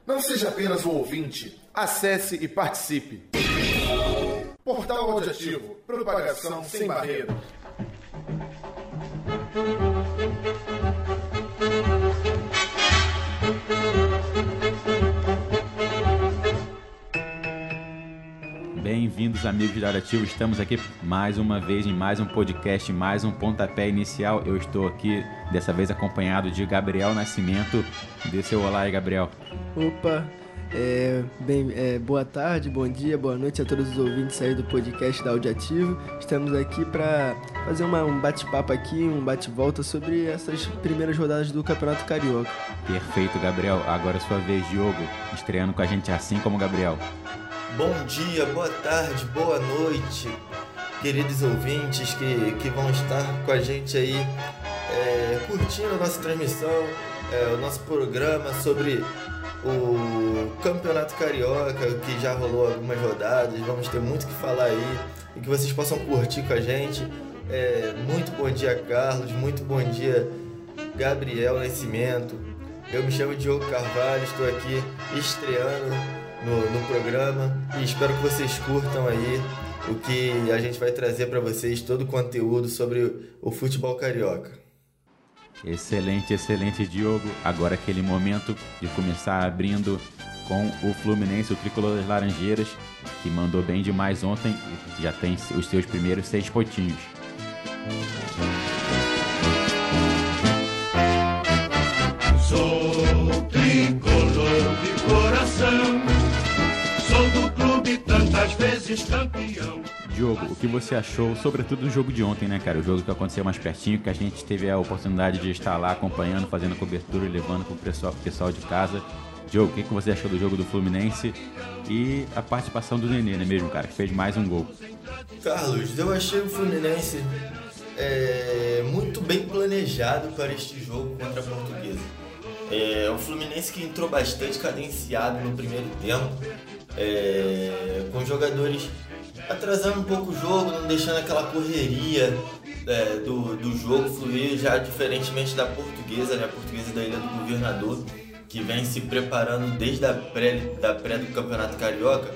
Não seja apenas um ouvinte. Acesse e participe. Portal Audiativo. Propagação sem barreira. Bem-vindos, amigos da Audioativo. Estamos aqui mais uma vez em mais um podcast, mais um pontapé inicial. Eu estou aqui, dessa vez acompanhado de Gabriel Nascimento. Dê seu olá aí, Gabriel. Opa, boa tarde, bom dia, boa noite a todos os ouvintes aí do podcast da Audioativo. Estamos aqui para fazer um bate-papo aqui, um bate-volta sobre essas primeiras rodadas do Campeonato Carioca. Perfeito, Gabriel. Agora é sua vez, Diogo, estreando com a gente assim como o Gabriel. Bom dia, boa tarde, boa noite, queridos ouvintes que vão estar com a gente aí curtindo a nossa transmissão, o nosso programa sobre o Campeonato Carioca, que já rolou algumas rodadas. Vamos ter muito o que falar aí e que vocês possam curtir com a gente. Muito bom dia, Carlos, muito bom dia, Gabriel Nascimento. Eu me chamo Diogo Carvalho, estou aqui estreando no programa e espero que vocês curtam aí o que a gente vai trazer para vocês, todo o conteúdo sobre o futebol carioca. Excelente, excelente, Diogo. Agora aquele momento de começar abrindo com o Fluminense, o tricolor das Laranjeiras, que mandou bem demais ontem e já tem os seus primeiros 6 pontinhos. Sou tricolor de coração, sou do clube tantas vezes campeão. Diogo, o que você achou, sobretudo do jogo de ontem, né, cara? O jogo que aconteceu mais pertinho, que a gente teve a oportunidade de estar lá acompanhando, fazendo cobertura e levando pro pessoal de casa. Diogo, o que você achou do jogo do Fluminense e a participação do Nenê, né mesmo, cara, que fez mais um gol? Carlos, eu achei o Fluminense muito bem planejado para este jogo contra a Portuguesa. O Fluminense que entrou bastante cadenciado no primeiro tempo, com jogadores atrasando um pouco o jogo, não deixando aquela correria do jogo fluir, já diferentemente da Portuguesa, né? A Portuguesa da Ilha do Governador, que vem se preparando desde a pré do Campeonato Carioca,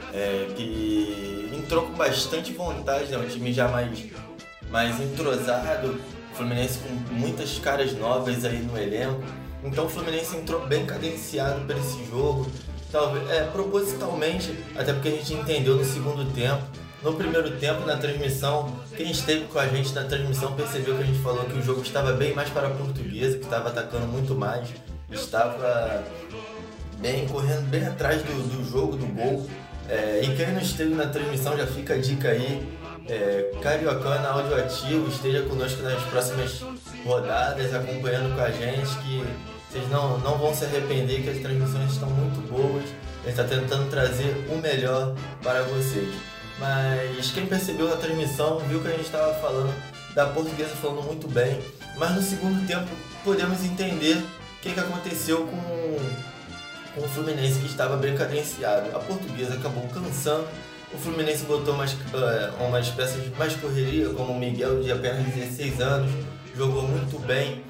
que entrou com bastante vontade, né? Um time já mais entrosado, o Fluminense com muitas caras novas aí no elenco. Então o Fluminense entrou bem cadenciado para esse jogo, talvez propositalmente, até porque a gente entendeu no segundo tempo. No primeiro tempo, na transmissão, quem esteve com a gente na transmissão percebeu que a gente falou que o jogo estava bem mais para a Portuguesa, que estava atacando muito mais, estava correndo bem atrás do jogo, do gol. E quem não esteve na transmissão, já fica a dica aí, Cariocana Audioativo, esteja conosco nas próximas rodadas, acompanhando com a gente, que vocês não vão se arrepender, que as transmissões estão muito boas. A gente está tentando trazer o melhor para vocês. Mas quem percebeu na transmissão viu que a gente estava falando da Portuguesa, falando muito bem. Mas no segundo tempo podemos entender o que aconteceu com o Fluminense, que estava bem cadenciado. A Portuguesa acabou cansando. O Fluminense botou umas peças de mais correria, como o Miguel, de apenas 16 anos, jogou muito bem.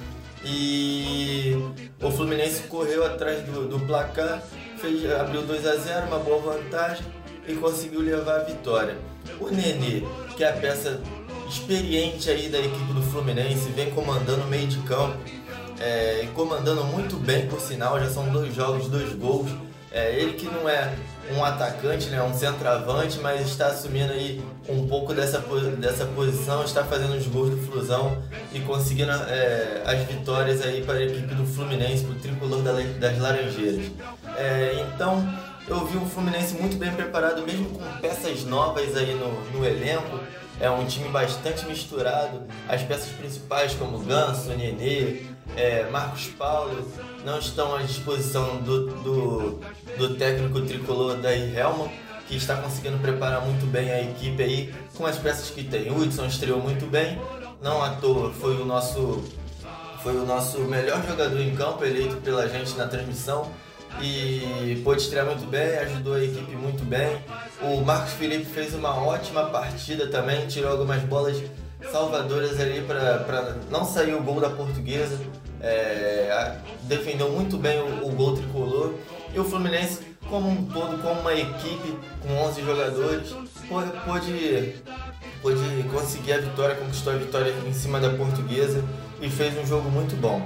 E o Fluminense correu atrás do placar, abriu 2-0, uma boa vantagem e conseguiu levar a vitória. O Nenê, que é a peça experiente aí da equipe do Fluminense, vem comandando o meio de campo, comandando muito bem, por sinal, já são 2 jogos, 2 gols. Ele que não é um atacante, né, um centroavante, mas está assumindo aí um pouco dessa posição, está fazendo os gols do Flusão e conseguindo as vitórias aí para a equipe do Fluminense, para o tricolor das Laranjeiras. Então eu vi o Fluminense muito bem preparado, mesmo com peças novas aí no elenco. É um time bastante misturado. As peças principais, como Ganso, Nenê, Marcos Paulo, não estão à disposição do técnico tricolor Daí Helman, que está conseguindo preparar muito bem a equipe aí com as peças que tem. O Hudson estreou muito bem, não à toa foi o nosso melhor jogador em campo, eleito pela gente na transmissão, e pôde estrear muito bem, ajudou a equipe muito bem. O Marcos Felipe fez uma ótima partida também, tirou algumas bolas salvadoras ali para não sair o gol da Portuguesa. Defendeu muito bem o gol tricolor E o Fluminense, como um todo, como uma equipe com 11 jogadores, pôde conseguir a vitória, conquistou a vitória em cima da Portuguesa e fez um jogo muito bom.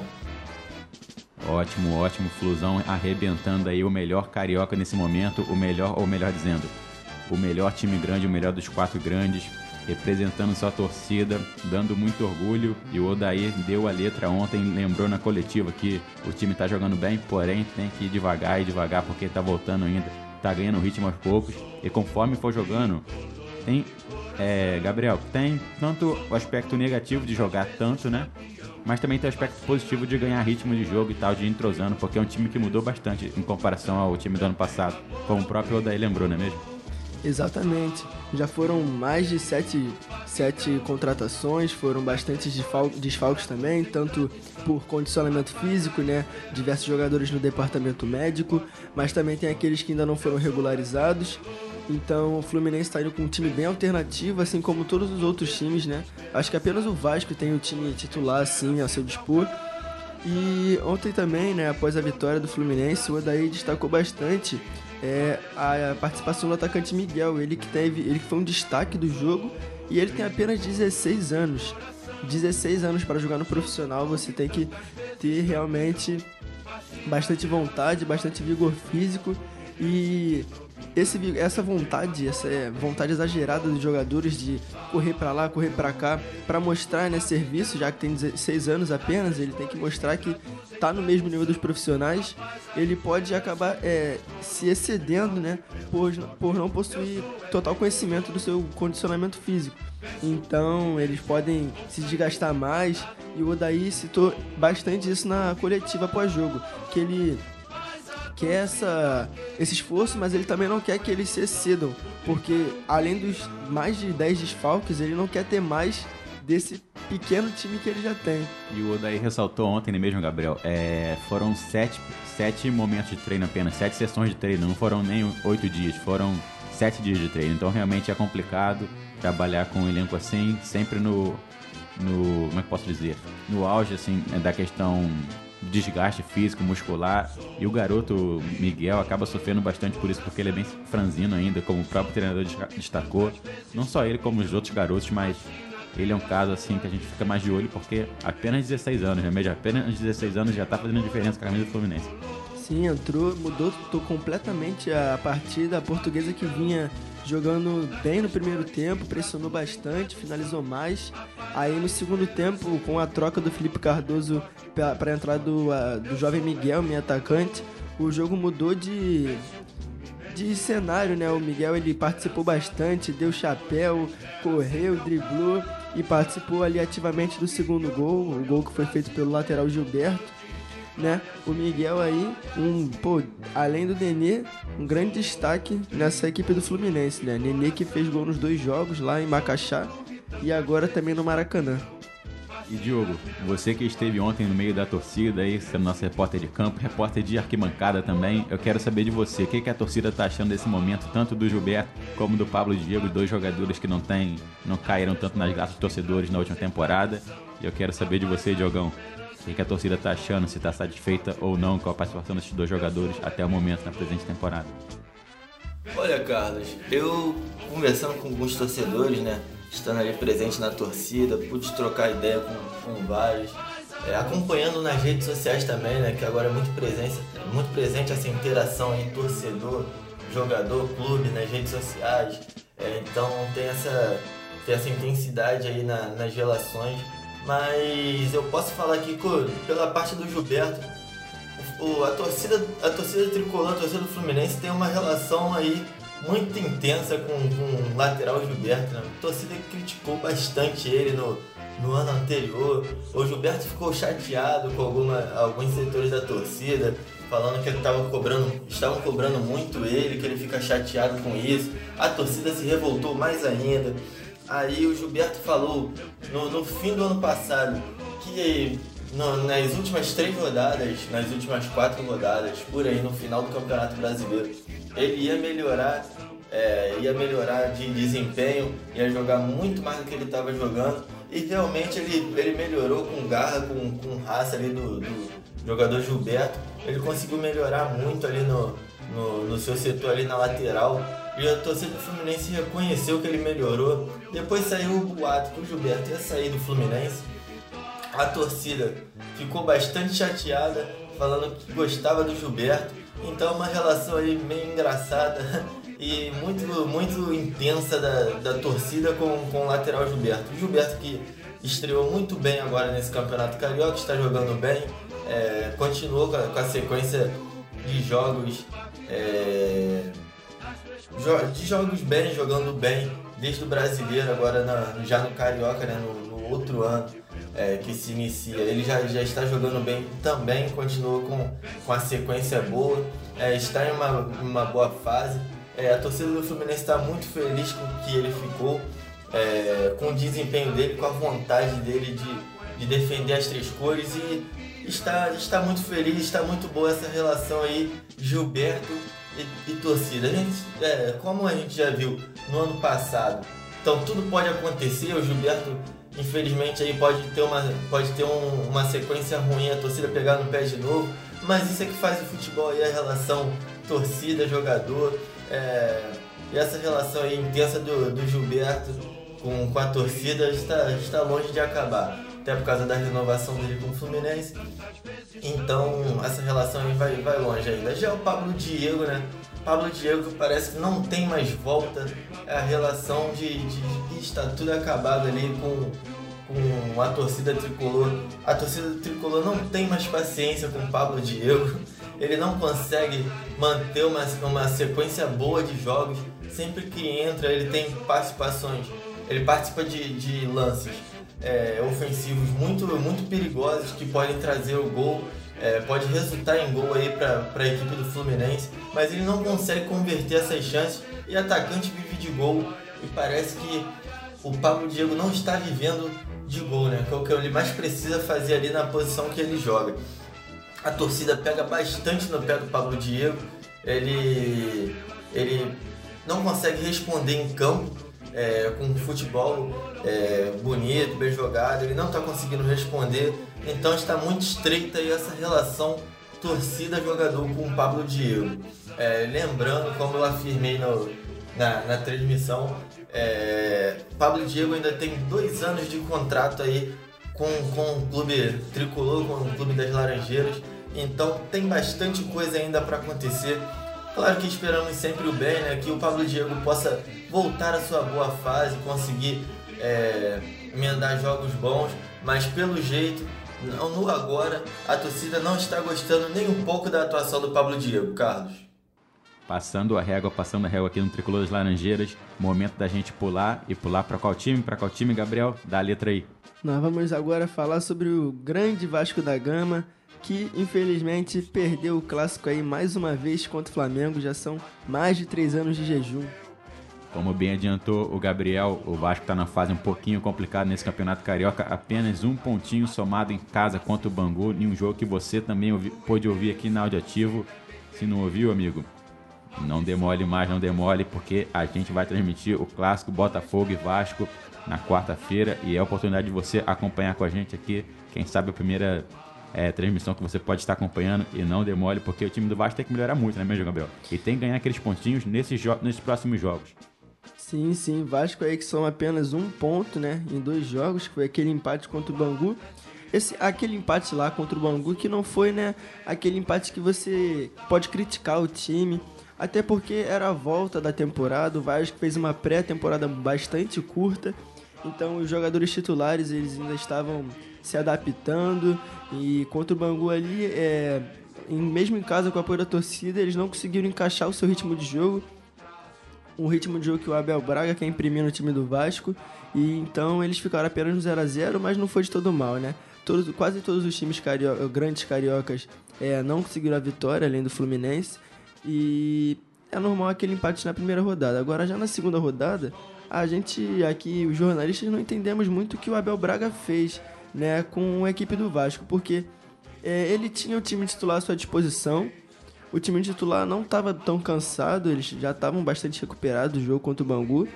Ótimo, Flusão arrebentando aí o melhor carioca nesse momento, o melhor dizendo, o melhor time grande, o melhor dos 4 grandes, representando sua torcida, dando muito orgulho. E o Odair deu a letra ontem, lembrou na coletiva que o time tá jogando bem, porém tem que ir devagar, porque tá voltando ainda, tá ganhando ritmo aos poucos. E conforme for jogando, Gabriel, tem tanto o aspecto negativo de jogar tanto, né? Mas também tem o aspecto positivo de ganhar ritmo de jogo e tal, de ir entrosando, porque é um time que mudou bastante em comparação ao time do ano passado, como o próprio Odair lembrou, não é mesmo? Exatamente. Já foram mais de 7 contratações, foram bastantes desfalques também, tanto por condicionamento físico, né? Diversos jogadores no departamento médico, mas também tem aqueles que ainda não foram regularizados. Então o Fluminense está indo com um time bem alternativo, assim como todos os outros times, né? Acho que apenas o Vasco tem o time titular assim a seu dispor. E ontem também, né, após a vitória do Fluminense, o Odair destacou bastante a participação do atacante Miguel, ele que foi um destaque do jogo, e ele tem apenas 16 anos. 16 anos para jogar no profissional, você tem que ter realmente bastante vontade, bastante vigor físico, e essa vontade exagerada dos jogadores de correr para lá, correr para cá, para mostrar, né, serviço, já que tem 16 anos apenas, ele tem que mostrar que tá no mesmo nível dos profissionais. Ele pode acabar se excedendo, né, por não possuir total conhecimento do seu condicionamento físico. Então eles podem se desgastar mais, e o Odair citou bastante isso na coletiva pós-jogo, que ele quer esse esforço, mas ele também não quer que eles se excedam, porque além dos mais de 10 desfalques, ele não quer ter mais desse pequeno time que ele já tem. E o Odair ressaltou ontem mesmo, Gabriel, foram 7 momentos de treino apenas, 7 sessões de treino, não foram nem 8 dias, foram 7 dias de treino, então realmente é complicado trabalhar com um elenco assim, sempre no como é que posso dizer, no auge assim, da questão desgaste físico, muscular, e o garoto Miguel acaba sofrendo bastante por isso, porque ele é bem franzino ainda, como o próprio treinador destacou, não só ele como os outros garotos, mas ele é um caso assim que a gente fica mais de olho, porque apenas 16 anos, né? Mesmo apenas 16 anos já tá fazendo diferença com a camisa do Fluminense. Sim, mudou completamente a partida. A Portuguesa, que vinha jogando bem no primeiro tempo, pressionou bastante, finalizou mais. Aí no segundo tempo, com a troca do Felipe Cardoso para a entrada do jovem Miguel, meu atacante, o jogo mudou de cenário, né? O Miguel, ele participou bastante, deu chapéu, correu, driblou e participou ali ativamente do segundo gol, o gol que foi feito pelo lateral Gilberto, né? O Miguel aí, além do Nenê, um grande destaque nessa equipe do Fluminense, né? Nenê, que fez gol nos 2 jogos lá em Macaxá e agora também no Maracanã. E Diogo, você que esteve ontem no meio da torcida aí, sendo nosso repórter de campo, repórter de arquibancada também, eu quero saber de você, o que a torcida tá achando desse momento, tanto do Gilberto como do Pablo Diego, 2 jogadores que não caíram tanto nas graças dos torcedores na última temporada. E eu quero saber de você, Diogão, o que a torcida tá achando, se tá satisfeita ou não com a participação desses 2 jogadores até o momento na presente temporada. Olha, Carlos, eu conversando com alguns torcedores, né, estando ali presente na torcida, pude trocar ideia com vários, acompanhando nas redes sociais também, né, que agora é muito presente essa interação aí, torcedor, jogador, clube, nas redes sociais, então tem essa intensidade aí nas relações, mas eu posso falar aqui pela parte do Gilberto, a torcida tricolor, a torcida do Fluminense tem uma relação aí muito intensa com o lateral Gilberto, né? A torcida criticou bastante ele no ano anterior. O Gilberto ficou chateado com alguns setores da torcida, falando que estavam cobrando muito ele, que ele fica chateado com isso. A torcida se revoltou mais ainda. Aí o Gilberto falou no fim do ano passado que nas últimas 3 rodadas, nas últimas 4 rodadas, por aí no final do Campeonato Brasileiro, ele ia melhorar de desempenho, ia jogar muito mais do que ele estava jogando, e realmente ele melhorou com garra, com raça ali do jogador Gilberto. Ele conseguiu melhorar muito ali no no seu setor ali na lateral, e a torcida do Fluminense reconheceu que ele melhorou. Depois saiu o boato que o Gilberto ia sair do Fluminense. A torcida ficou bastante chateada, falando que gostava do Gilberto. Então uma relação aí meio engraçada e muito intensa da torcida com o lateral Gilberto. O Gilberto, que estreou muito bem agora nesse Campeonato Carioca, está jogando bem, continuou com a sequência de jogos bem, jogando bem, desde o Brasileiro, agora já no Carioca, né, no outro ano que se inicia. Ele já está jogando bem também, continuou com a sequência boa, está em uma boa fase. A torcida do Fluminense está muito feliz com o que ele ficou, com o desempenho dele, com a vontade dele de defender as três cores, e está muito feliz, está muito boa essa relação aí, Gilberto e torcida. Como a gente já viu no ano passado, então tudo pode acontecer. O Gilberto, infelizmente, aí pode ter uma sequência ruim, a torcida pegar no pé de novo, mas isso é que faz o futebol aí, a relação torcida-jogador, e essa relação aí intensa do Gilberto com a torcida está longe de acabar, até por causa da renovação dele com o Fluminense. Então essa relação aí vai longe ainda. Já o Pablo Diego, né? Pablo Diego parece que não tem mais volta, a relação de está tudo acabado ali com a torcida tricolor. A torcida tricolor não tem mais paciência com o Pablo Diego, ele não consegue manter uma sequência boa de jogos. Sempre que entra, ele tem participações, ele participa de lances ofensivos muito perigosos, que podem trazer o gol, pode resultar em gol aí para a equipe do Fluminense, mas ele não consegue converter essas chances, e atacante vive de gol, e parece que o Pablo Diego não está vivendo de gol, né? Que é o que ele mais precisa fazer ali na posição que ele joga. A torcida pega bastante no pé do Pablo Diego, ele não consegue responder em campo, com futebol bonito, bem jogado, ele não está conseguindo responder, então está muito estreita aí essa relação torcida-jogador com o Pablo Diego. Lembrando, como eu afirmei na transmissão, Pablo Diego ainda tem 2 anos de contrato aí com o clube tricolor, com o clube das Laranjeiras, então tem bastante coisa ainda para acontecer. Claro que esperamos sempre o bem, né? Que o Pablo Diego possa voltar à sua boa fase, conseguir emendar jogos bons, mas pelo jeito, no agora, a torcida não está gostando nem um pouco da atuação do Pablo Diego, Carlos. Passando a régua aqui no Tricolor das Laranjeiras, momento da gente pular para qual time? Para qual time, Gabriel? Dá a letra aí. Nós vamos agora falar sobre o grande Vasco da Gama, que infelizmente perdeu o clássico aí mais uma vez contra o Flamengo. Já são mais de 3 anos de jejum. Como bem adiantou o Gabriel, o Vasco está na fase um pouquinho complicada nesse Campeonato Carioca. Apenas 1 pontinho somado em casa contra o Bangu, em um jogo que você também pôde ouvir aqui na Audiativo. Se não ouviu, amigo, não demole mais, não demole, porque a gente vai transmitir o clássico Botafogo e Vasco na quarta-feira, e é a oportunidade de você acompanhar com a gente aqui. Quem sabe a primeira transmissão que você pode estar acompanhando, e não demole, porque o time do Vasco tem que melhorar muito, né mesmo, Gabriel? E tem que ganhar aqueles pontinhos nesses próximos jogos. Sim, Vasco aí que são apenas 1 ponto, né, em 2 jogos, que foi aquele empate contra o Bangu. Aquele empate lá contra o Bangu que não foi, né, aquele empate que você pode criticar o time, até porque era a volta da temporada. O Vasco fez uma pré-temporada bastante curta, então os jogadores titulares eles ainda estavam se adaptando, e contra o Bangu ali, mesmo em casa com o apoio da torcida, eles não conseguiram encaixar o seu ritmo de jogo, um ritmo de jogo que o Abel Braga quer imprimir no time do Vasco, e então eles ficaram apenas no 0-0, mas não foi de todo mal, né? Quase todos os times grandes cariocas não conseguiram a vitória, além do Fluminense, e é normal aquele empate na primeira rodada. Agora, já na segunda rodada, a gente aqui, os jornalistas, não entendemos muito o que o Abel Braga fez, né, com a equipe do Vasco, porque ele tinha o time titular à sua disposição. O time titular não estava tão cansado, eles já estavam bastante recuperados do jogo contra o Bangu,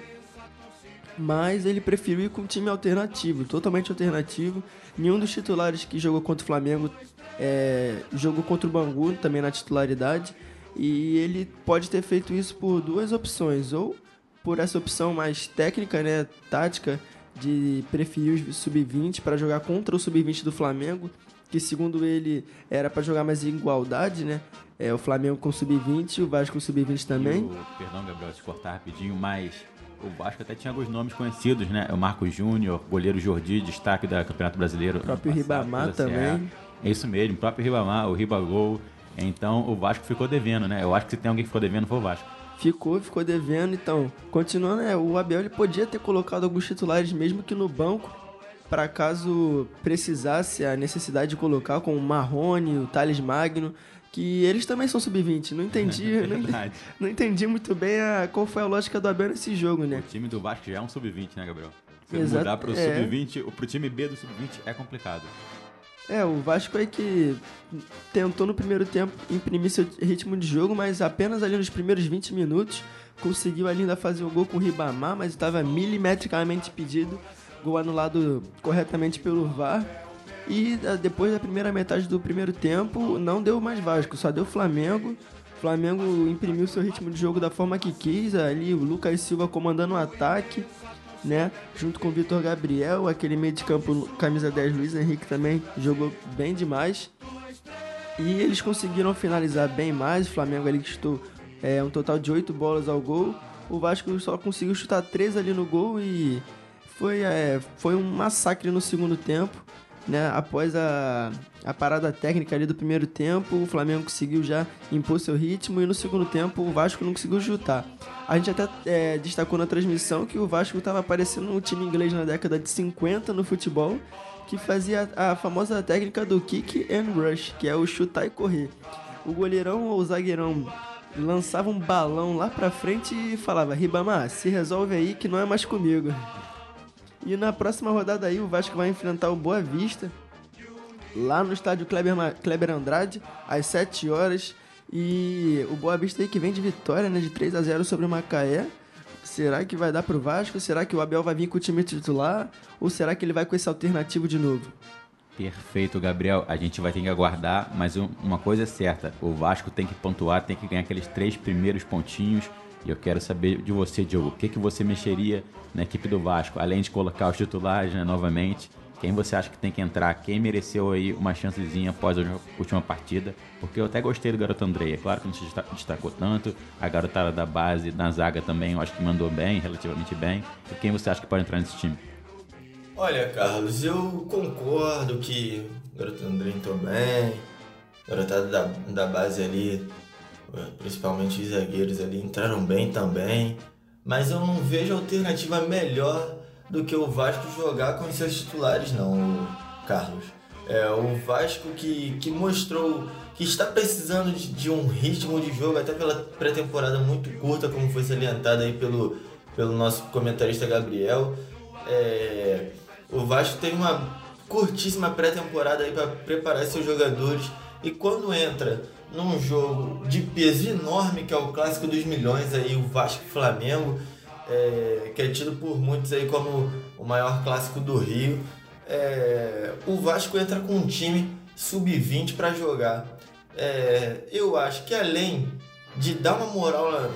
mas ele preferiu ir com um time alternativo, totalmente alternativo. Nenhum dos titulares que jogou contra o Flamengo jogou contra o Bangu, também na titularidade, E ele pode ter feito isso por duas opções, ou por essa opção mais técnica, né, tática, de preferir o sub-20 para jogar contra o sub-20 do Flamengo, que segundo ele era para jogar mais em igualdade, né? O Flamengo com o sub-20 e o Vasco com o sub-20 também. Perdão, Gabriel, se cortar rapidinho, mas o Vasco até tinha alguns nomes conhecidos, né? O Marcos Júnior, goleiro Jordi, destaque da Campeonato Brasileiro. O próprio Ribamar também. É isso mesmo, o próprio Ribamar, o Ribagol. Então o Vasco ficou devendo, né? Eu acho que se tem alguém que ficou devendo foi o Vasco. Ficou devendo. Então, continuando, o Abel ele podia ter colocado alguns titulares mesmo que no banco, para caso precisasse a necessidade de colocar, como o Marrone, o Thales Magno, que eles também são sub-20. Não entendi muito bem qual foi a lógica do Abel nesse jogo, né? O time do Vasco já é um sub-20, né, Gabriel? Se Exato, mudar pro sub-20, pro time B do sub-20 é complicado. O Vasco é que tentou no primeiro tempo imprimir seu ritmo de jogo, mas apenas ali nos primeiros 20 minutos conseguiu ali ainda fazer o gol com o Ribamar, mas estava milimetricamente impedido, gol anulado corretamente pelo VAR. E depois da primeira metade do primeiro tempo não deu mais Vasco, só deu Flamengo. O Flamengo imprimiu seu ritmo de jogo da forma que quis, ali o Lucas Silva comandando o ataque, né? Junto com o Vitor Gabriel, aquele meio de campo, camisa 10, Luiz Henrique também jogou bem demais. E eles conseguiram finalizar bem mais. O Flamengo ali chutou um total de 8 bolas ao gol. O Vasco só conseguiu chutar 3 ali no gol e foi um massacre no segundo tempo, né? Após a parada técnica ali do primeiro tempo, o Flamengo conseguiu já impor seu ritmo e no segundo tempo o Vasco não conseguiu chutar. A gente até destacou na transmissão que o Vasco estava parecendo um time inglês na década de 50 no futebol, que fazia a famosa técnica do kick and rush, que é o chutar e correr. O goleirão ou o zagueirão lançava um balão lá pra frente e falava: Ribamar, se resolve aí que não é mais comigo. E na próxima rodada aí o Vasco vai enfrentar o Boa Vista, lá no estádio Kleber Andrade, às 7 horas. E o Boa Vista aí que vem de vitória, né, de 3-0 sobre o Macaé. Será que vai dar pro Vasco? Será que o Abel vai vir com o time titular? Ou será que ele vai com esse alternativo de novo? Perfeito, Gabriel. A gente vai ter que aguardar, mas uma coisa é certa. O Vasco tem que pontuar, tem que ganhar aqueles 3 primeiros pontinhos. E eu quero saber de você, Diogo. O que você mexeria na equipe do Vasco? Além de colocar os titulares, né, novamente. Quem você acha que tem que entrar? Quem mereceu aí uma chancezinha após a última partida? Porque eu até gostei do garoto Andrei. É claro que não se destacou tanto. A garotada da base, na zaga também, eu acho que mandou bem, relativamente bem. E quem você acha que pode entrar nesse time? Olha, Carlos, eu concordo que o garoto Andrei entrou bem. A garotada da base ali, principalmente os zagueiros ali, entraram bem também. Mas eu não vejo alternativa melhor do que o Vasco jogar com os seus titulares, não, Carlos. O Vasco que mostrou que está precisando de um ritmo de jogo, até pela pré-temporada muito curta, como foi salientado aí pelo nosso comentarista Gabriel. O Vasco tem uma curtíssima pré-temporada aí para preparar seus jogadores, e quando entra num jogo de peso enorme, que é o Clássico dos Milhões, aí, o Vasco-Flamengo, que é tido por muitos aí como o maior clássico do Rio, o Vasco entra com um time sub-20 para jogar. Eu acho que além de dar uma moral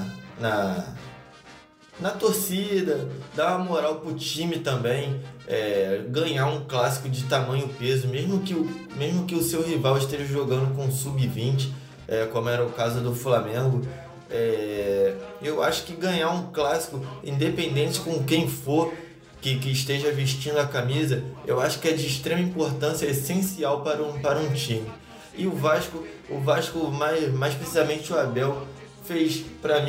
na torcida, dar uma moral pro time também, ganhar um clássico de tamanho peso, mesmo que o seu rival esteja jogando com sub-20, como era o caso do Flamengo, eu acho que ganhar um clássico, independente com quem for que esteja vestindo a camisa, eu acho que é de extrema importância, essencial para um time. E o Vasco mais precisamente o Abel, fez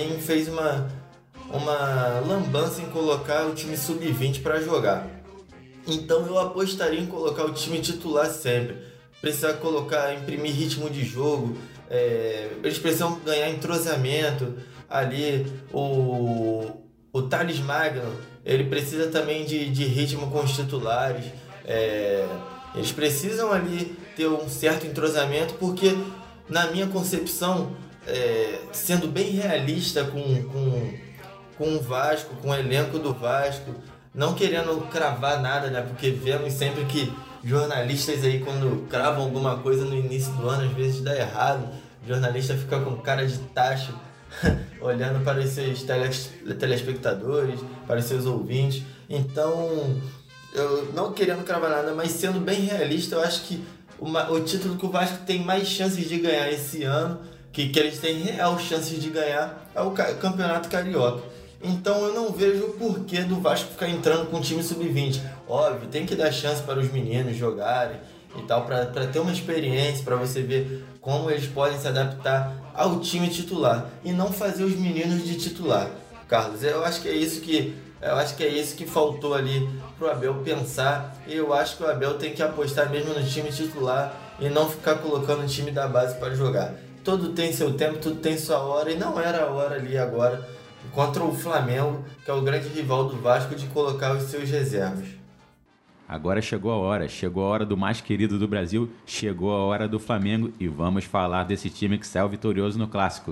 uma lambança em colocar o time sub-20 para jogar. Então eu apostaria em colocar o time titular sempre. Precisa imprimir ritmo de jogo, eles precisam ganhar entrosamento ali. O Thales Magno, ele precisa também de ritmo com os titulares. Eles precisam ali ter um certo entrosamento, porque na minha concepção, sendo bem realista com o Vasco, com o elenco do Vasco, não querendo cravar nada, né? Porque vemos sempre que jornalistas aí, quando cravam alguma coisa no início do ano, às vezes dá errado. O jornalista fica com cara de tacho, olhando para os seus telespectadores, para os seus ouvintes. Então, eu não querendo cravar nada, mas sendo bem realista, eu acho que o título que o Vasco tem mais chances de ganhar esse ano, que eles têm real chances de ganhar, é o Campeonato Carioca. Então eu não vejo o porquê do Vasco ficar entrando com o time sub-20. Óbvio, tem que dar chance para os meninos jogarem e tal, para ter uma experiência, para você ver como eles podem se adaptar ao time titular e não fazer os meninos de titular. Carlos, eu acho que é isso que faltou ali pro Abel pensar, e eu acho que o Abel tem que apostar mesmo no time titular e não ficar colocando o time da base para jogar. Tudo tem seu tempo, tudo tem sua hora, e não era a hora ali agora contra o Flamengo, que é o grande rival do Vasco, de colocar os seus reservas. Agora chegou a hora do mais querido do Brasil, chegou a hora do Flamengo, e vamos falar desse time que saiu vitorioso no Clássico.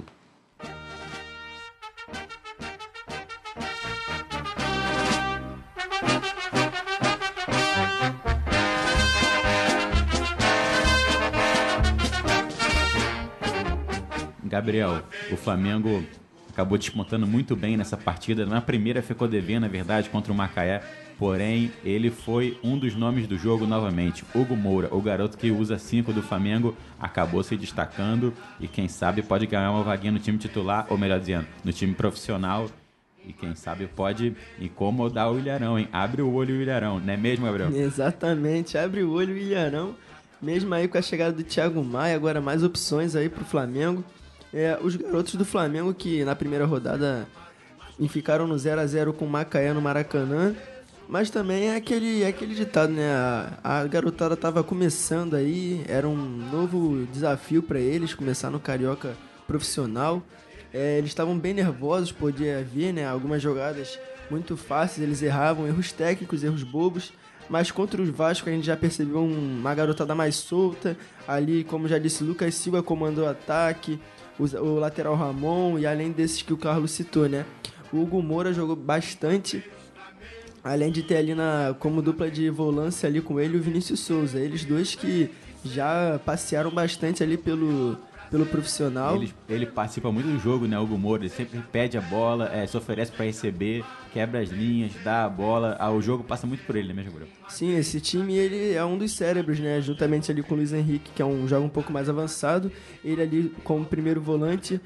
Gabriel, o Flamengo acabou despontando muito bem nessa partida. Na primeira ficou devendo, na verdade, contra o Macaé. Porém, ele foi um dos nomes do jogo novamente. Hugo Moura, o garoto que usa 5 do Flamengo, acabou se destacando e quem sabe pode ganhar uma vaguinha no time titular, ou melhor dizendo, no time profissional. E quem sabe pode incomodar o Ilharão, hein? Abre o olho o Ilharão, não é mesmo, Gabriel? Exatamente, abre o olho o Ilharão. Mesmo aí com a chegada do Thiago Maia, agora mais opções aí pro Flamengo. Os garotos do Flamengo que na primeira rodada ficaram no 0x0 com o Macaé no Maracanã, mas também é aquele ditado, né? A garotada estava começando aí, era um novo desafio para eles começar no Carioca profissional. Eles estavam bem nervosos, podia ver, né? Algumas jogadas muito fáceis, eles erravam, erros técnicos, erros bobos. Mas contra os Vasco a gente já percebeu uma garotada mais solta. Ali, como já disse, Lucas Silva comandou o ataque, o lateral Ramon, e além desses que o Carlos citou, né? O Hugo Moura jogou bastante, além de ter ali como dupla de volância ali com ele o Vinícius Souza. Eles dois que já passearam bastante ali pelo profissional. Ele participa muito do jogo, né, Hugo Moura? Ele sempre pede a bola, se oferece para receber, quebra as linhas, dá a bola. O jogo passa muito por ele, né, mesmo, Gabriel? Sim, esse time ele é um dos cérebros, né? Juntamente ali com o Luiz Henrique, que joga um pouco mais avançado. Ele ali como primeiro volante,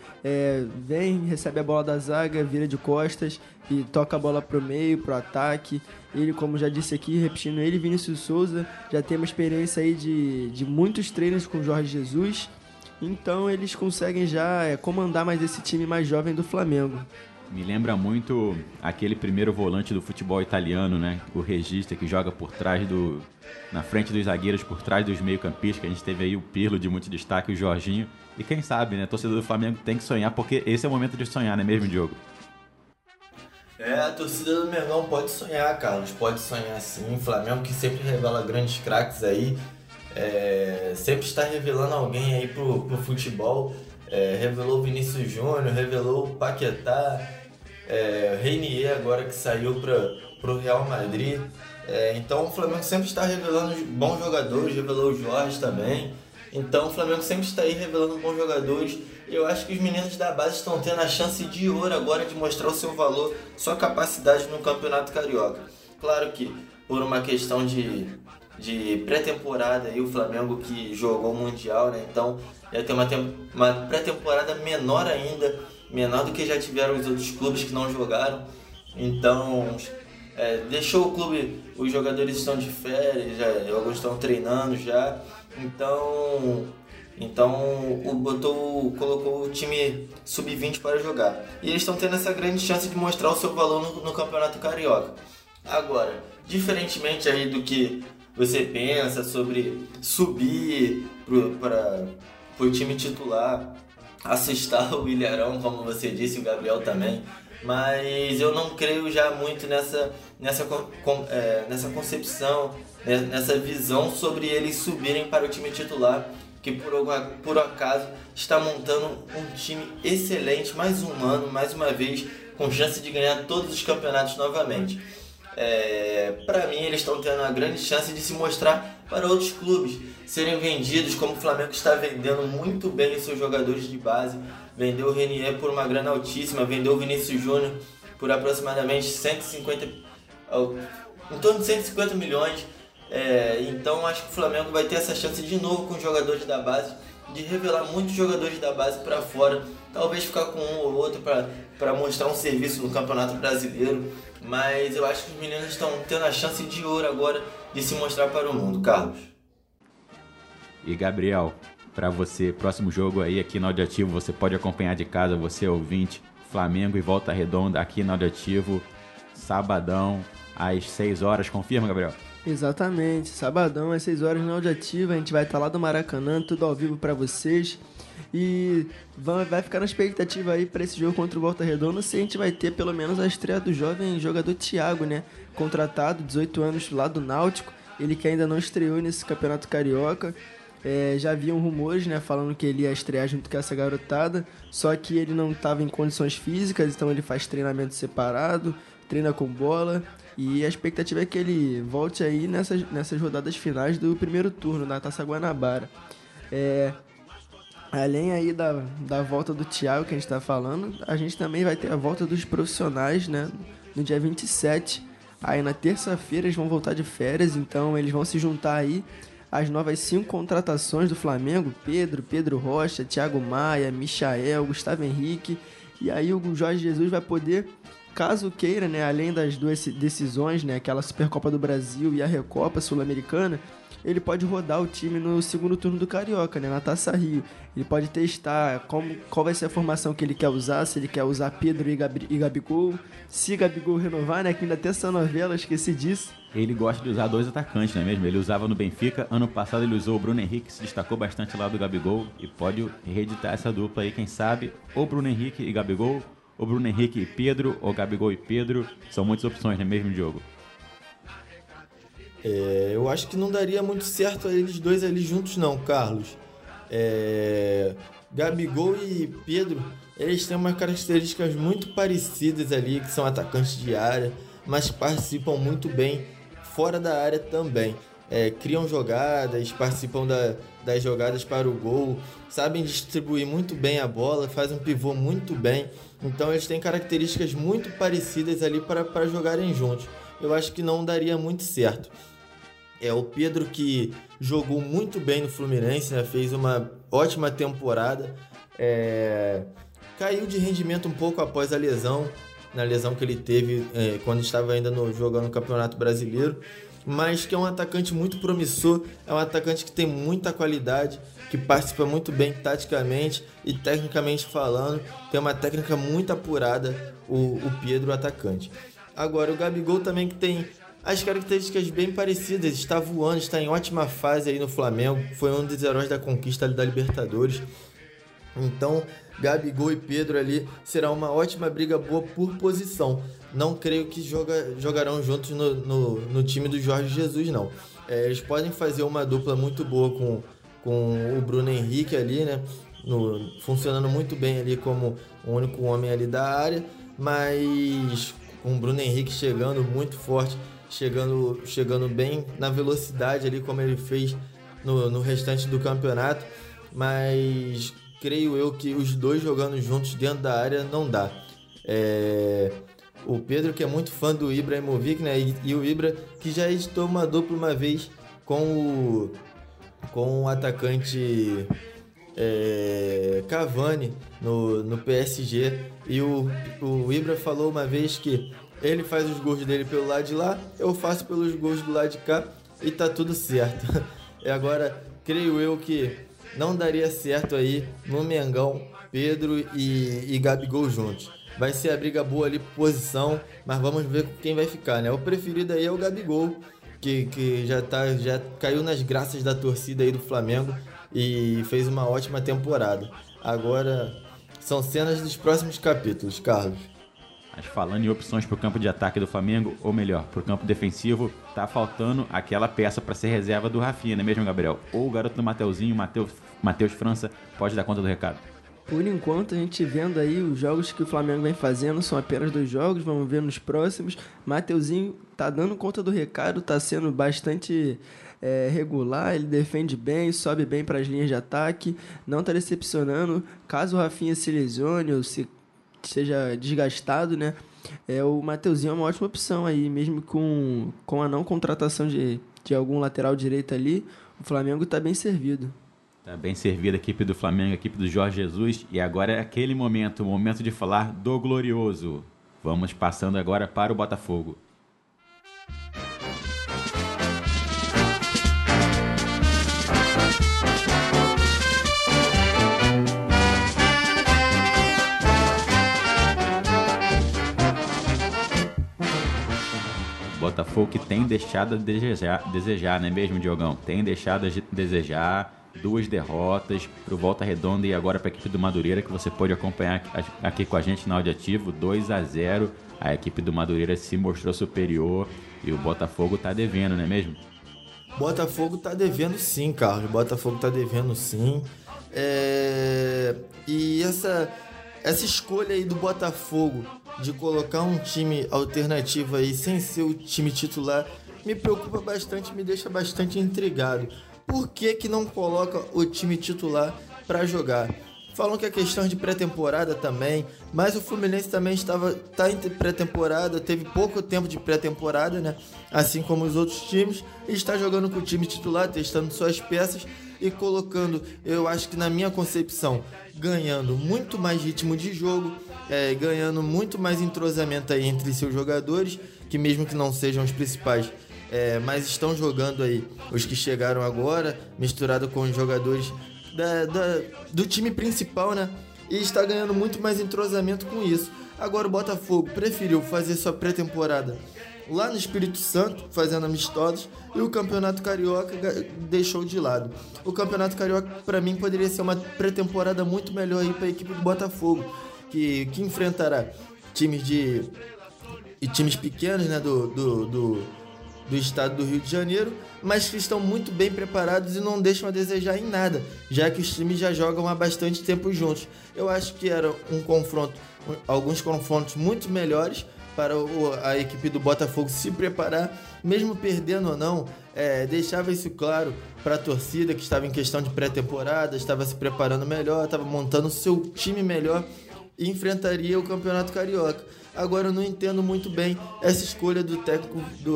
recebe a bola da zaga, vira de costas e toca a bola pro meio, pro ataque. Ele, como já disse aqui, repetindo ele, Vinícius Souza, já tem uma experiência aí de muitos treinos com o Jorge Jesus. Então eles conseguem já comandar mais esse time mais jovem do Flamengo. Me lembra muito aquele primeiro volante do futebol italiano, né? O Regista, que joga na frente dos zagueiros, por trás dos meio-campistas, que a gente teve aí o Pirlo de muito destaque, o Jorginho. E quem sabe, né? A torcida do Flamengo tem que sonhar, porque esse é o momento de sonhar, não é mesmo, Diogo? A torcida do Mengão pode sonhar, Carlos. Pode sonhar sim. O Flamengo que sempre revela grandes craques aí. Sempre está revelando alguém aí pro futebol. Revelou o Vinícius Júnior, revelou o Paquetá, Reinier agora que saiu pro Real Madrid. Então o Flamengo sempre está revelando bons jogadores, revelou o Jorge também. Então o Flamengo sempre está aí revelando bons jogadores. Eu acho que os meninos da base estão tendo a chance de ouro agora de mostrar o seu valor, sua capacidade no Campeonato Carioca. Claro que por uma questão de pré-temporada aí, o Flamengo que jogou o Mundial, né? Então ia ter uma pré-temporada menor ainda, menor do que já tiveram os outros clubes que não jogaram. Então deixou o clube, os jogadores estão de férias, alguns estão treinando já. Então colocou o time sub-20 para jogar. E eles estão tendo essa grande chance de mostrar o seu valor no Campeonato Carioca. Agora, diferentemente aí do que você pensa sobre subir para o time titular, assustar o Ilharão, como você disse, o Gabriel também, mas eu não creio já muito nessa concepção, nessa visão sobre eles subirem para o time titular, que por acaso está montando um time excelente, mais um ano, mais uma vez, com chance de ganhar todos os campeonatos novamente. Para mim, eles estão tendo a grande chance de se mostrar para outros clubes, serem vendidos, como o Flamengo está vendendo muito bem os seus jogadores de base. Vendeu o Renier por uma grana altíssima, vendeu o Vinícius Júnior por aproximadamente 150, em torno de 150 milhões. Então acho que o Flamengo vai ter essa chance de novo com os jogadores da base, de revelar muitos jogadores da base para fora, talvez ficar com um ou outro para mostrar um serviço no Campeonato Brasileiro, mas eu acho que os meninos estão tendo a chance de ouro agora de se mostrar para o mundo. Carlos. E Gabriel, para você, próximo jogo aí aqui no Audiativo, você pode acompanhar de casa, você ouvinte, Flamengo e Volta Redonda aqui no Audiativo, sabadão às 6 horas, confirma, Gabriel? Exatamente, sabadão às 6 horas no Audiativo, a gente vai estar lá do Maracanã, tudo ao vivo para vocês. E vai ficar na expectativa aí para esse jogo contra o Volta Redonda, se a gente vai ter pelo menos a estreia do jovem jogador Thiago, né? Contratado, 18 anos lá do Náutico, ele que ainda não estreou nesse Campeonato Carioca. Já haviam rumores, né, falando que ele ia estrear junto com essa garotada, só que ele não estava em condições físicas, então ele faz treinamento separado, treina com bola, e a expectativa é que ele volte aí nessas rodadas finais do primeiro turno da Taça Guanabara. Além aí da volta do Thiago que a gente está falando, a gente também vai ter a volta dos profissionais, né, no dia 27. Aí na terça-feira eles vão voltar de férias, então eles vão se juntar aí as novas 5 contratações do Flamengo: Pedro Rocha, Thiago Maia, Michael, Gustavo Henrique. E aí o Jorge Jesus vai poder, caso queira, né, além das 2 decisões, né, aquela Supercopa do Brasil e a Recopa Sul-Americana, ele pode rodar o time no segundo turno do Carioca, né, na Taça Rio. Ele pode testar qual vai ser a formação que ele quer usar, se ele quer usar Pedro e Gabigol, se Gabigol renovar, né, que ainda tem essa novela, esqueci disso. Ele gosta de usar 2 atacantes, não é mesmo? Ele usava no Benfica, ano passado ele usou o Bruno Henrique, que se destacou bastante lá do Gabigol, e pode reeditar essa dupla aí, quem sabe, ou Bruno Henrique e Gabigol, ou Bruno Henrique e Pedro, ou Gabigol e Pedro. São muitas opções, não é mesmo, Diogo? Eu acho que não daria muito certo eles dois ali juntos não, Carlos. Gabigol e Pedro, eles têm umas características muito parecidas ali, que são atacantes de área, mas participam muito bem fora da área também. Criam jogadas, participam das jogadas para o gol, sabem distribuir muito bem a bola, fazem um pivô muito bem. Então eles têm características muito parecidas ali para jogarem juntos. Eu acho que não daria muito certo. O Pedro, que jogou muito bem no Fluminense, né? Fez uma ótima temporada, caiu de rendimento um pouco após a lesão, na lesão que ele teve quando estava ainda jogando no Campeonato Brasileiro, mas que é um atacante muito promissor, é um atacante que tem muita qualidade, que participa muito bem taticamente e tecnicamente falando, tem uma técnica muito apurada, o Pedro, o atacante. Agora, o Gabigol também, que tem as características bem parecidas, está voando, está em ótima fase aí no Flamengo, foi um dos heróis da conquista ali da Libertadores. Então, Gabigol e Pedro ali será uma ótima briga boa por posição. Não creio que jogarão juntos no time do Jorge Jesus, não. Eles podem fazer uma dupla muito boa com o Bruno Henrique ali, né? Funcionando muito bem ali como o único homem ali da área, mas com o Bruno Henrique chegando muito forte, chegando bem na velocidade ali, como ele fez no restante do campeonato, mas creio eu que os dois jogando juntos dentro da área não dá. O Pedro, que é muito fã do Ibrahimovic, né, e o Ibra, que já editou uma dupla uma vez com o atacante Cavani no PSG, e o Ibra falou uma vez que ele faz os gols dele pelo lado de lá, eu faço pelos gols do lado de cá, e tá tudo certo. Agora, creio eu que não daria certo aí no Mengão, Pedro e Gabigol juntos. Vai ser a briga boa ali por posição, mas vamos ver quem vai ficar, né? O preferido aí é o Gabigol, que já caiu nas graças da torcida aí do Flamengo e fez uma ótima temporada. Agora são cenas dos próximos capítulos, Carlos. Mas falando em opções para o campo de ataque do Flamengo, ou melhor, para o campo defensivo, tá faltando aquela peça para ser reserva do Rafinha, não é mesmo, Gabriel? Ou o garoto do Mateuzinho, Matheus França, pode dar conta do recado? Por enquanto, a gente vendo aí os jogos que o Flamengo vem fazendo, são apenas 2 jogos, vamos ver nos próximos. Mateuzinho tá dando conta do recado, tá sendo bastante regular, ele defende bem, sobe bem para as linhas de ataque, não tá decepcionando. Caso o Rafinha se lesione ou se seja desgastado, né? O Mateuzinho é uma ótima opção aí, mesmo com a não contratação de algum lateral direito ali, o Flamengo tá bem servido. Tá bem servida a equipe do Flamengo, a equipe do Jorge Jesus. E agora é aquele momento, o momento de falar do glorioso. Vamos passando agora para o Botafogo. Botafogo que tem deixado a desejar, não é mesmo, Diogão? Tem deixado a desejar. 2 derrotas para o Volta Redonda e agora para a equipe do Madureira, que você pode acompanhar aqui com a gente na Audiativo. 2-0, a equipe do Madureira se mostrou superior e o Botafogo tá devendo, não é mesmo? Botafogo tá devendo sim, Carlos. Botafogo tá devendo sim. E essa escolha aí do Botafogo de colocar um time alternativo aí sem ser o time titular me preocupa bastante, me deixa bastante intrigado. Por que não coloca o time titular para jogar? Falam que é questão de pré-temporada também, mas o Fluminense também tá em pré-temporada, teve pouco tempo de pré-temporada, né? Assim como os outros times, e está jogando com o time titular, testando suas peças e colocando, eu acho que na minha concepção, ganhando muito mais ritmo de jogo, ganhando muito mais entrosamento aí entre seus jogadores, que mesmo que não sejam os principais, mas estão jogando aí os que chegaram agora, misturado com os jogadores do time principal, né? E está ganhando muito mais entrosamento com isso. Agora o Botafogo preferiu fazer sua pré-temporada lá no Espírito Santo, fazendo amistosos, e o Campeonato Carioca deixou de lado. O Campeonato Carioca, para mim, poderia ser uma pré-temporada muito melhor aí para a equipe do Botafogo, que enfrentará times pequenos, né, do estado do Rio de Janeiro, mas que estão muito bem preparados e não deixam a desejar em nada, já que os times já jogam há bastante tempo juntos. Eu acho que era alguns confrontos muito melhores para a equipe do Botafogo se preparar, mesmo perdendo ou não, deixava isso claro para a torcida que estava em questão de pré-temporada, estava se preparando melhor, estava montando o seu time melhor e enfrentaria o Campeonato Carioca. Agora eu não entendo muito bem essa escolha do técnico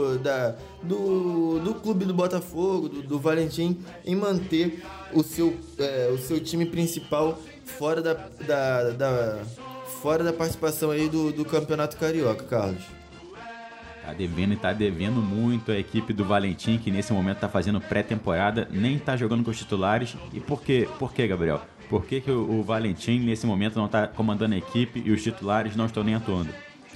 do clube do Botafogo, do Valentim, em manter o seu time principal fora da participação aí do Campeonato Carioca, Carlos. Tá devendo muito a equipe do Valentim, que nesse momento tá fazendo pré-temporada, nem tá jogando com os titulares. E por quê, Gabriel? Por que o Valentim nesse momento não tá comandando a equipe e os titulares não estão nem atuando?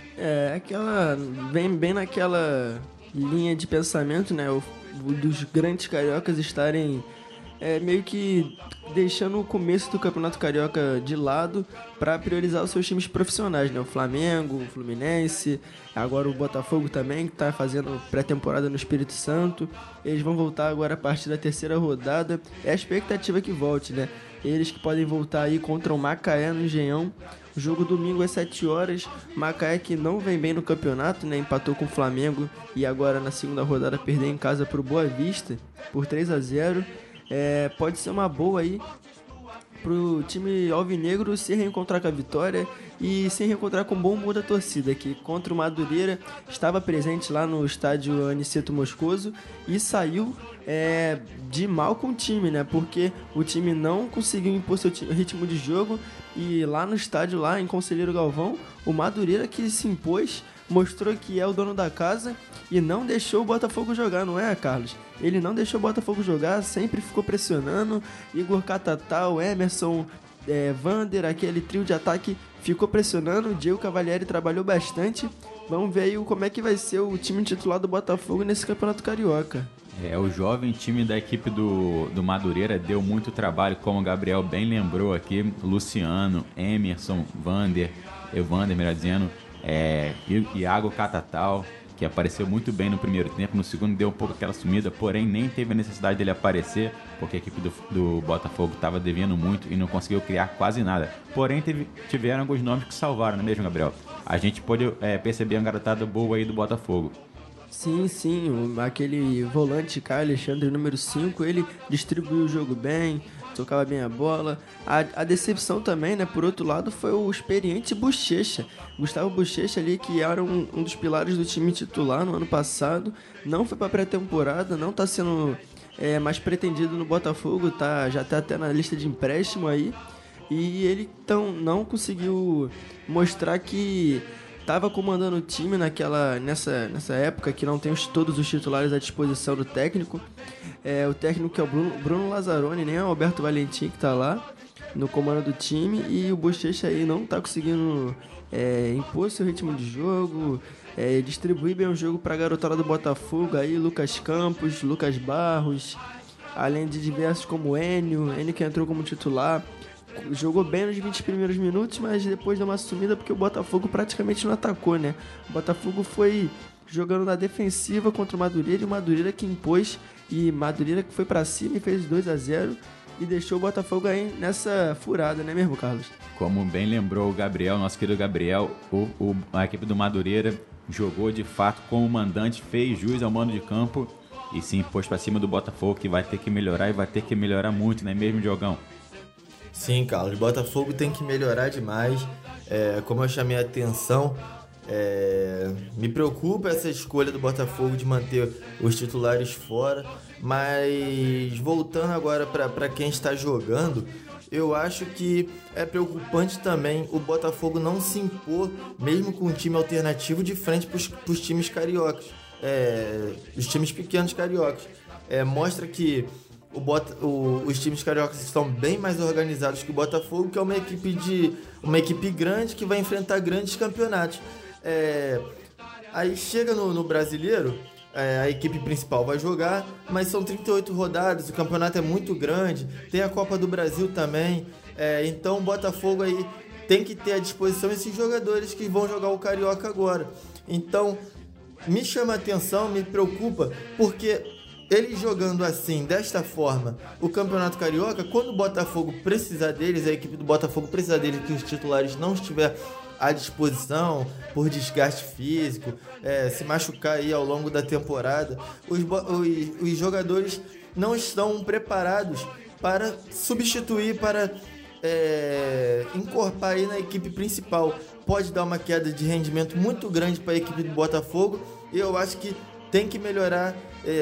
Vem bem naquela linha de pensamento, né? Dos grandes cariocas estarem meio que deixando o começo do Campeonato Carioca de lado para priorizar os seus times profissionais, né? O Flamengo, o Fluminense, agora o Botafogo também, que está fazendo pré-temporada no Espírito Santo. Eles vão voltar agora a partir da 3ª rodada. É a expectativa que volte, né? Eles que podem voltar aí contra o Macaé no Engenhão. O jogo domingo às 7 horas. Macaé que não vem bem no campeonato, né? Empatou com o Flamengo e agora na 2ª rodada perdeu em casa para o Boa Vista por 3-0. Pode ser uma boa aí pro time alvinegro se reencontrar com a vitória e se reencontrar com o bom humor da torcida, que contra o Madureira estava presente lá no estádio Aniceto Moscoso e saiu de mal com o time, né? Porque o time não conseguiu impor seu ritmo de jogo e lá no estádio, lá em Conselheiro Galvão, o Madureira que se impôs, mostrou que é o dono da casa e não deixou o Botafogo jogar, não é, Carlos? Ele não deixou o Botafogo jogar, sempre ficou pressionando. Igor Catatal, Emerson, Vander, aquele trio de ataque ficou pressionando. O Diego Cavalieri trabalhou bastante. Vamos ver aí como é que vai ser o time titular do Botafogo nesse Campeonato Carioca. O jovem time da equipe do Madureira deu muito trabalho, como o Gabriel bem lembrou aqui. Luciano, Emerson, Vander, Evander, melhor dizendo, Iago Catatal, que apareceu muito bem no primeiro tempo, no segundo deu um pouco aquela sumida, porém nem teve a necessidade dele aparecer, porque a equipe do Botafogo estava devendo muito e não conseguiu criar quase nada. Porém tiveram alguns nomes que salvaram, não é mesmo, Gabriel? A gente pôde perceber uma garotada boa aí do Botafogo. Sim, aquele volante Caio Alexandre, número 5, ele distribuiu o jogo bem, tocava bem a bola. A decepção também, né, por outro lado, foi o experiente Bochecha. Gustavo Bochecha ali, que era um dos pilares do time titular no ano passado, não foi para pré-temporada, não está sendo mais pretendido no Botafogo, já está até na lista de empréstimo aí. E ele então não conseguiu mostrar que estava comandando o time nessa época que não tem todos os titulares à disposição do técnico. O técnico é o Bruno Lazzaroni, nem é o Alberto Valentim que está lá no comando do time, e o Bochecha aí não está conseguindo impor seu ritmo de jogo, distribuir bem o jogo para a garotada do Botafogo, aí Lucas Campos, Lucas Barros, além de diversos como Enio que entrou como titular. Jogou bem nos 20 primeiros minutos, mas depois deu uma sumida porque o Botafogo praticamente não atacou, né? O Botafogo foi jogando na defensiva contra o Madureira, e o Madureira que impôs, e Madureira que foi pra cima e fez 2-0 e deixou o Botafogo aí nessa furada, né mesmo, Carlos? Como bem lembrou o Gabriel, nosso querido Gabriel, a equipe do Madureira jogou de fato como mandante, fez jus ao mando de campo e se impôs pra cima do Botafogo, que vai ter que melhorar e vai ter que melhorar muito, não é mesmo, Diogão? Sim, Carlos, o Botafogo tem que melhorar demais. Como eu chamei a atenção, me preocupa essa escolha do Botafogo de manter os titulares fora, mas voltando agora para quem está jogando, eu acho que é preocupante também o Botafogo não se impor, mesmo com um time alternativo, de frente para os times cariocas, os times pequenos cariocas. Mostra que os times cariocas estão bem mais organizados que o Botafogo, que é uma equipe grande que vai enfrentar grandes campeonatos. Aí chega no Brasileiro, a equipe principal vai jogar, mas são 38 rodadas, o campeonato é muito grande, tem a Copa do Brasil também, então o Botafogo aí tem que ter à disposição esses jogadores que vão jogar o Carioca agora. Então me chama a atenção, me preocupa, porque eles jogando assim, desta forma, o Campeonato Carioca, quando o Botafogo precisar deles, a equipe do Botafogo precisar deles, que os titulares não estiver à disposição por desgaste físico, se machucar aí ao longo da temporada, os jogadores não estão preparados para substituir, para encorpar aí na equipe principal. Pode dar uma queda de rendimento muito grande para a equipe do Botafogo, e eu acho que tem que melhorar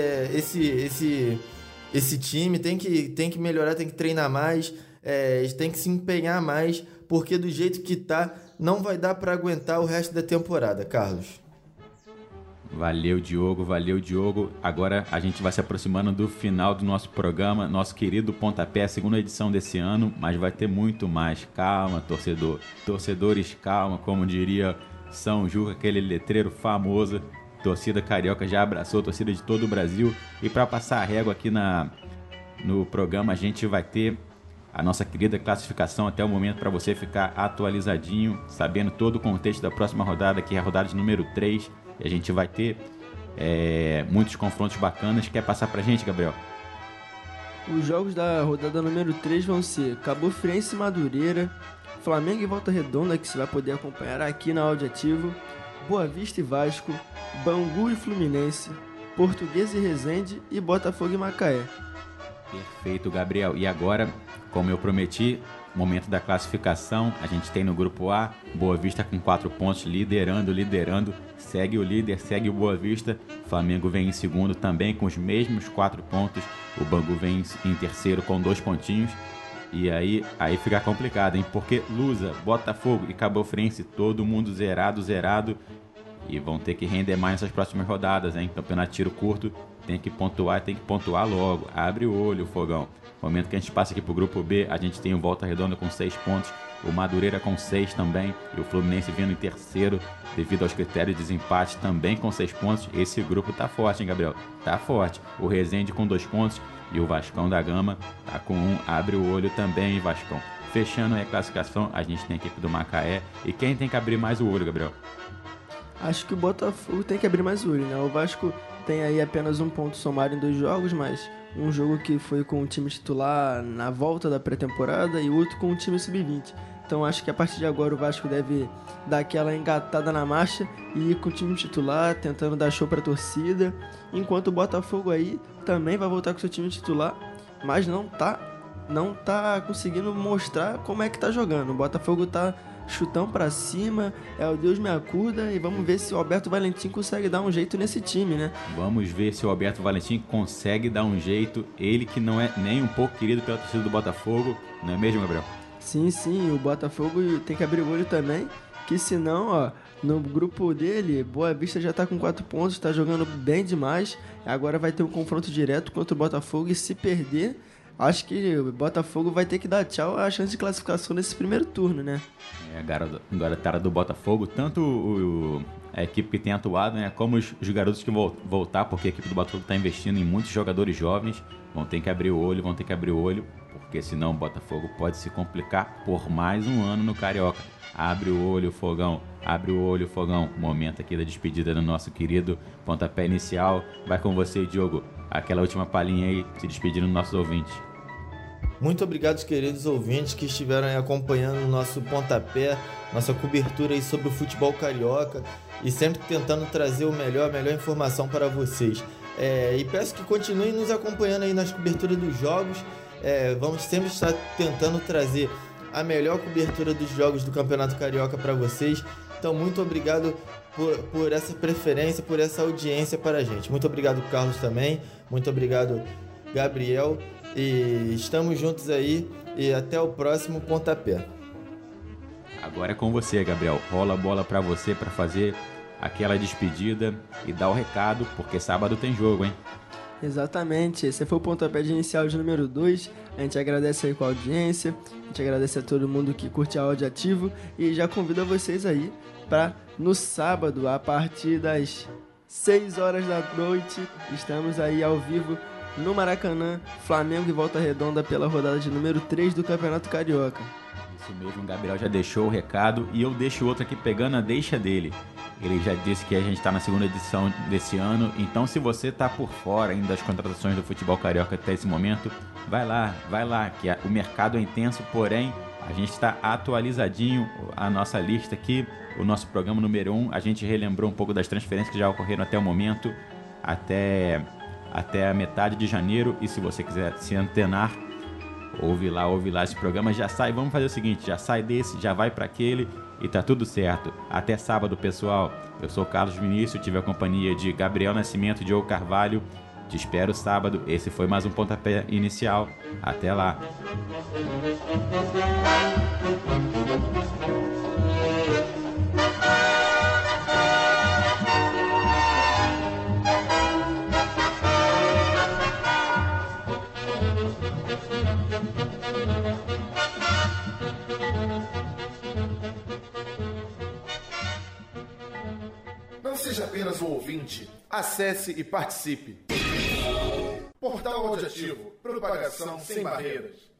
esse time, tem que melhorar, tem que treinar mais, tem que se empenhar mais, porque do jeito que tá, não vai dar para aguentar o resto da temporada, Carlos. Valeu, Diogo. Agora a gente vai se aproximando do final do nosso programa, nosso querido Pontapé, segunda edição desse ano, mas vai ter muito mais. Calma, torcedor. Torcedores, calma, como diria São Juca, aquele letreiro famoso. Torcida carioca já abraçou a torcida de todo o Brasil. E para passar a régua aqui no programa, a gente vai ter a nossa querida classificação até o momento para você ficar atualizadinho, sabendo todo o contexto da próxima rodada, que é a rodada de número 3. E a gente vai ter muitos confrontos bacanas. Quer passar pra gente, Gabriel? Os jogos da rodada número 3 vão ser Cabo Friense e Madureira, Flamengo e Volta Redonda, que você vai poder acompanhar aqui na Audiativo, Boa Vista e Vasco, Bangu e Fluminense, Portuguesa e Resende e Botafogo e Macaé. Perfeito, Gabriel. E agora, como eu prometi, momento da classificação, a gente tem no grupo A, Boa Vista com 4 pontos, liderando, segue o líder, segue o Boa Vista, Flamengo vem em segundo também com os mesmos 4 pontos, o Bangu vem em terceiro com 2 pontinhos, e aí fica complicado, hein? Porque Lusa, Botafogo e Cabo Friense, todo mundo zerado, e vão ter que render mais nessas próximas rodadas, hein? Campeonato tiro curto, tem que pontuar logo, abre o olho, Fogão. No momento que a gente passa aqui pro grupo B, a gente tem o Volta Redonda com 6 pontos, o Madureira com 6 também, e o Fluminense vindo em terceiro, devido aos critérios de desempate, também com 6 pontos. Esse grupo tá forte, hein, Gabriel? Tá forte. O Resende com 2 pontos e o Vascão da Gama tá com 1. Abre o olho também, Vascão. Fechando aí a classificação, a gente tem a equipe do Macaé. E quem tem que abrir mais o olho, Gabriel? Acho que o Botafogo tem que abrir mais o olho, né? O Vasco tem aí apenas um ponto somado em 2 jogos, mas um jogo que foi com o time titular na volta da pré-temporada e outro com o time sub-20. Então acho que a partir de agora o Vasco deve dar aquela engatada na marcha e ir com o time titular, tentando dar show pra torcida, enquanto o Botafogo aí também vai voltar com seu time titular, mas não tá conseguindo mostrar como é que tá jogando. O Botafogo tá chutão pra cima, é o Deus me acuda, e vamos ver se o Alberto Valentim consegue dar um jeito nesse time, né? Vamos ver se o Alberto Valentim consegue dar um jeito, ele que não é nem um pouco querido pela torcida do Botafogo, não é mesmo, Gabriel? Sim, o Botafogo tem que abrir o olho também, que senão, ó, no grupo dele, Boa Vista já tá com 4 pontos, tá jogando bem demais, agora vai ter um confronto direto contra o Botafogo, e se perder, acho que o Botafogo vai ter que dar tchau à chance de classificação nesse primeiro turno, né? A garotada do Botafogo, tanto a equipe que tem atuado, né, como os garotos que vão voltar, porque a equipe do Botafogo está investindo em muitos jogadores jovens, vão ter que abrir o olho, porque senão o Botafogo pode se complicar por mais um ano no Carioca. Abre o olho, Fogão. Momento aqui da despedida do nosso querido pontapé inicial. Vai com você, Diogo. Aquela última palhinha aí, se despedindo dos nossos ouvintes. Muito obrigado, queridos ouvintes que estiveram aí acompanhando o nosso pontapé, nossa cobertura aí sobre o futebol carioca e sempre tentando trazer a melhor informação para vocês. E peço que continuem nos acompanhando aí nas coberturas dos jogos. Vamos sempre estar tentando trazer a melhor cobertura dos jogos do Campeonato Carioca para vocês. Então, muito obrigado por essa preferência, por essa audiência para a gente. Muito obrigado, Carlos, também. Muito obrigado, Gabriel. E estamos juntos aí e até o próximo pontapé. Agora é com você, Gabriel. Rola a bola para você para fazer aquela despedida e dar o recado, porque sábado tem jogo, hein? Exatamente, esse foi o pontapé de inicial de número 2. A gente agradece aí com a audiência, a gente agradece a todo mundo que curte a Áudio Ativo e já convida vocês aí para no sábado, a partir das 6 horas da noite, estamos aí ao vivo no Maracanã, Flamengo e Volta Redonda pela rodada de número 3 do Campeonato Carioca. Isso mesmo, o Gabriel já deixou o recado e eu deixo outro aqui pegando a deixa dele. Ele já disse que a gente está na segunda edição desse ano, então se você está por fora ainda das contratações do futebol carioca até esse momento, vai lá, que o mercado é intenso, porém a gente está atualizadinho a nossa lista aqui, o nosso programa número 1, a gente relembrou um pouco das transferências que já ocorreram até o momento, até a metade de janeiro, e se você quiser se antenar, ouve lá esse programa, já sai, vamos fazer o seguinte, já sai desse, já vai para aquele e tá tudo certo. Até sábado, pessoal. Eu sou o Carlos Vinícius, tive a companhia de Gabriel Nascimento e Diogo Carvalho. Te espero sábado. Esse foi mais um pontapé inicial. Até lá. Não seja apenas um ouvinte, acesse e participe. Portal Audio Ativo, propagação sem barreiras.